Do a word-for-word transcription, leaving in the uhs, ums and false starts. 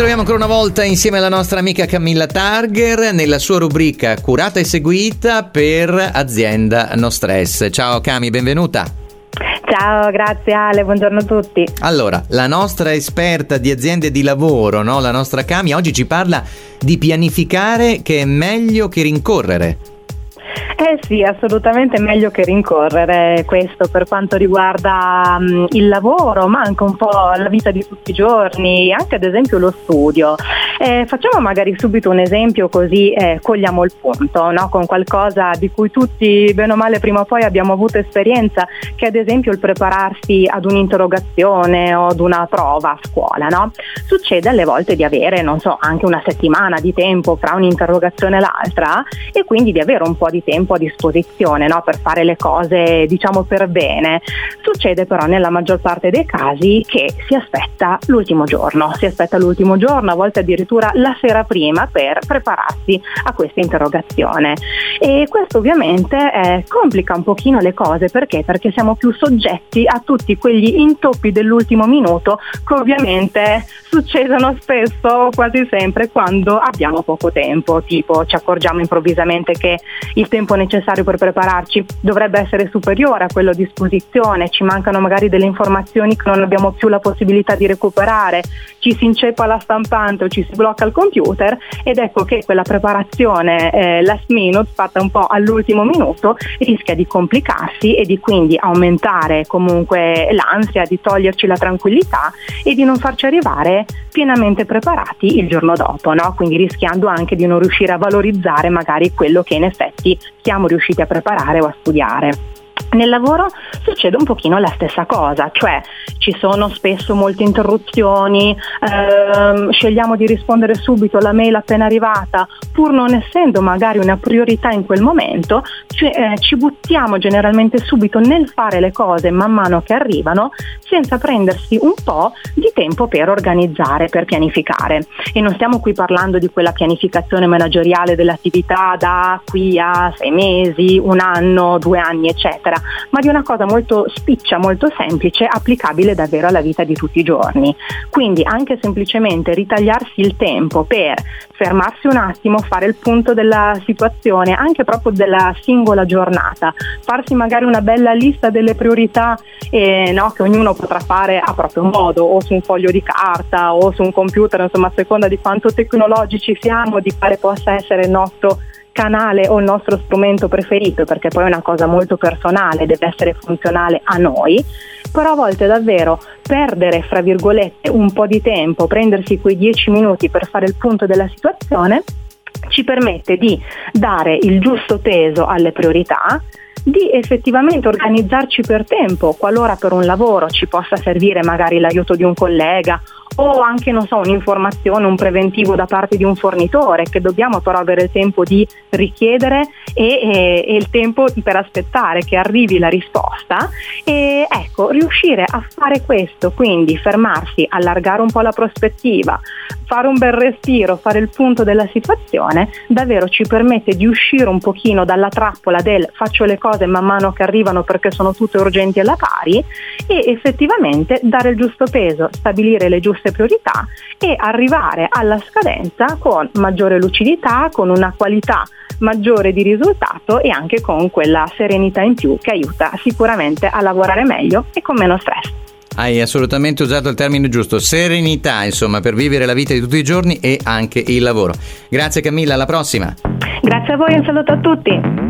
ritroviamo ancora una volta insieme alla nostra amica Camilla Targer nella sua rubrica Curata e Seguita per Azienda No Stress. Ciao Cami, benvenuta. Ciao, grazie Ale, buongiorno a tutti. Allora, la nostra esperta di aziende di lavoro, no? La nostra Cami, oggi ci parla di pianificare, che è meglio che rincorrere. Eh sì, assolutamente meglio che rincorrere, questo per quanto riguarda um, il lavoro, ma anche un po' la vita di tutti i giorni, anche ad esempio lo studio. Eh, facciamo magari subito un esempio così eh, cogliamo il punto, no? Con qualcosa di cui tutti bene o male prima o poi abbiamo avuto esperienza, che ad esempio il prepararsi ad un'interrogazione o ad una prova a scuola, no? Succede alle volte di avere, non so, anche una settimana di tempo fra un'interrogazione e l'altra, e quindi di avere un po' di tempo a disposizione, no, per fare le cose diciamo per bene. Succede però nella maggior parte dei casi che si aspetta l'ultimo giorno, si aspetta l'ultimo giorno, a volte addirittura la sera prima, per prepararsi a questa interrogazione, e questo ovviamente eh, complica un pochino le cose. Perché? Perché siamo più soggetti a tutti quegli intoppi dell'ultimo minuto che ovviamente succedono spesso, quasi sempre, quando abbiamo poco tempo, tipo ci accorgiamo improvvisamente che il tempo necessario per prepararci dovrebbe essere superiore a quello a disposizione, ci mancano magari delle informazioni che non abbiamo più la possibilità di recuperare, ci si inceppa la stampante o ci si blocca il computer, ed ecco che quella preparazione eh, last minute, fatta un po' all'ultimo minuto, rischia di complicarsi e di quindi aumentare comunque l'ansia, di toglierci la tranquillità e di non farci arrivare pienamente preparati il giorno dopo, no? Quindi rischiando anche di non riuscire a valorizzare magari quello che in effetti siamo riusciti a preparare o a studiare. Nel lavoro succede un pochino la stessa cosa, cioè ci sono spesso molte interruzioni, ehm, scegliamo di rispondere subito alla mail appena arrivata, pur non essendo magari una priorità in quel momento, cioè, eh, ci buttiamo generalmente subito nel fare le cose man mano che arrivano, senza prendersi un po' di tempo per organizzare, per pianificare. E non stiamo qui parlando di quella pianificazione manageriale dell'attività da qui a sei mesi, un anno, due anni, eccetera, ma di una cosa molto spiccia, molto semplice, applicabile davvero alla vita di tutti i giorni. Quindi anche semplicemente ritagliarsi il tempo per fermarsi un attimo, fare il punto della situazione, anche proprio della singola giornata, farsi magari una bella lista delle priorità eh, no, che ognuno potrà fare a proprio modo, o su un foglio di carta o su un computer, insomma a seconda di quanto tecnologici siamo, di quale possa essere il nostro canale o il nostro strumento preferito, perché poi è una cosa molto personale, deve essere funzionale a noi. Però a volte davvero perdere, fra virgolette, un po' di tempo, prendersi quei dieci minuti per fare il punto della situazione, ci permette di dare il giusto peso alle priorità, di effettivamente organizzarci per tempo, qualora per un lavoro ci possa servire magari l'aiuto di un collega o anche, non so, un'informazione, un preventivo da parte di un fornitore, che dobbiamo però avere il tempo di richiedere e, e, e il tempo per aspettare che arrivi la risposta. E ecco, riuscire a fare questo, quindi fermarsi, allargare un po' la prospettiva, fare un bel respiro, fare il punto della situazione, davvero ci permette di uscire un pochino dalla trappola del faccio le cose man mano che arrivano perché sono tutte urgenti alla pari, e effettivamente dare il giusto peso, stabilire le giuste priorità e arrivare alla scadenza con maggiore lucidità, con una qualità maggiore di risultato e anche con quella serenità in più che aiuta sicuramente a lavorare meglio e con meno stress. Hai assolutamente usato il termine giusto, serenità, insomma, per vivere la vita di tutti i giorni e anche il lavoro. Grazie Camilla, alla prossima. Grazie a voi, un saluto a tutti.